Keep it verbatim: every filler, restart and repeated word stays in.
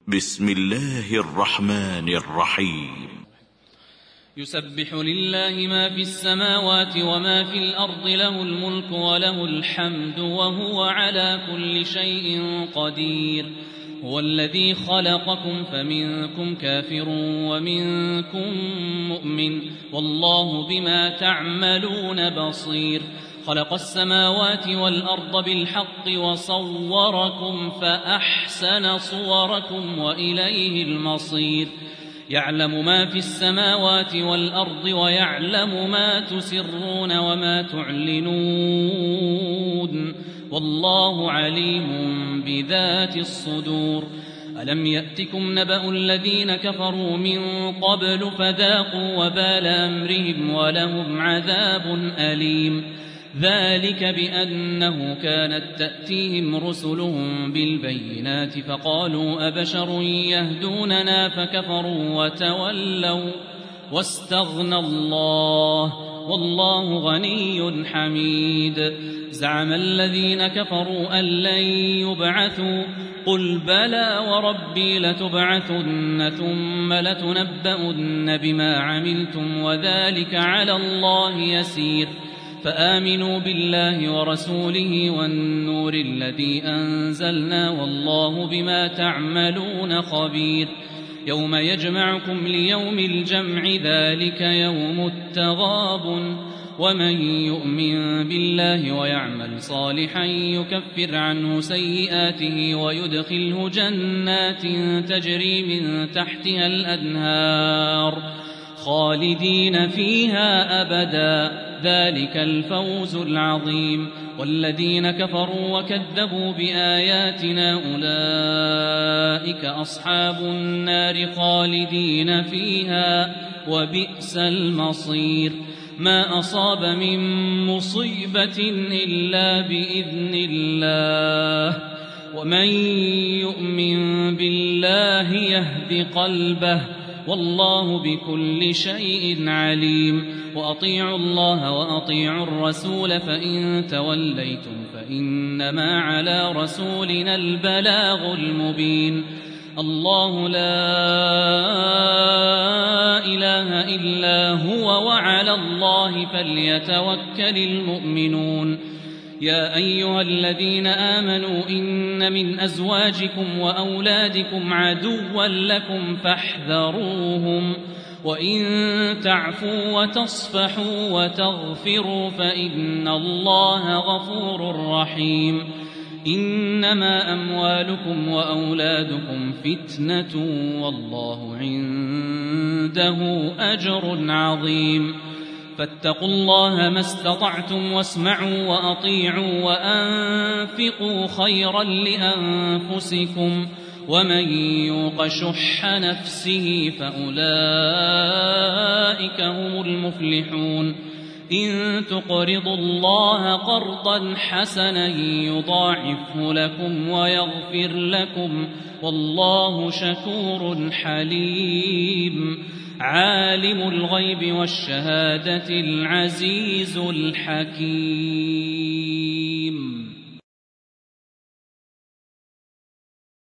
بسم الله الرحمن الرحيم. يسبح لله ما في السماوات وما في الأرض، له الملك وله الحمد وهو على كل شيء قدير. هو الذي خلقكم فمنكم كافر ومنكم مؤمن، والله بما تعملون بصير. خلق السماوات والأرض بالحق وصوركم فأحسن صوركم وإليه المصير. يعلم ما في السماوات والأرض ويعلم ما تسرون وما تعلنون، والله عليم بذات الصدور. ألم يأتكم نبأ الذين كفروا من قبل فذاقوا وبال أمرهم ولهم عذاب أليم. ذلك بأنه كانت تأتيهم رسلهم بالبينات فقالوا أبشر يهدوننا فكفروا وتولوا واستغنى الله والله غني حميد. زعم الذين كفروا أن لن يبعثوا، قل بلى وربي لتبعثن ثم لتنبؤن بما عملتم وذلك على الله يسير. فآمنوا بالله ورسوله والنور الذي أنزلنا والله بما تعملون خبير. يوم يجمعكم ليوم الجمع ذلك يوم التغابن. ومن يؤمن بالله ويعمل صالحا يكفر عنه سيئاته ويدخله جنات تجري من تحتها الأنهار خالدين فيها أبدا، ذلك الفوز العظيم. والذين كفروا وكذبوا بآياتنا أولئك أصحاب النار خالدين فيها وبئس المصير. ما أصاب من مصيبة إلا بإذن الله، ومن يؤمن بالله يهد قلبه، والله بكل شيء عليم. وأطيعوا الله وأطيعوا الرسول فإن توليتم فإنما على رسولنا البلاغ المبين. الله لا إله إلا هو وعلى الله فليتوكل المؤمنون. يا أيها الذين آمنوا إن من أزواجكم وأولادكم عدوا لكم فاحذروهم، وإن تعفوا وتصفحوا وتغفروا فإن الله غفور رحيم. إنما أموالكم وأولادكم فتنة والله عنده أجر عظيم. فاتقوا الله ما استطعتم واسمعوا وأطيعوا وأنفقوا خيرا لأنفسكم، ومن يوق شح نفسه فأولئك هم المفلحون. إن تقرضوا الله قرضا حسنا يضاعفه لكم ويغفر لكم، والله شكور حليم. عالم الغيب والشهادة العزيز الحكيم.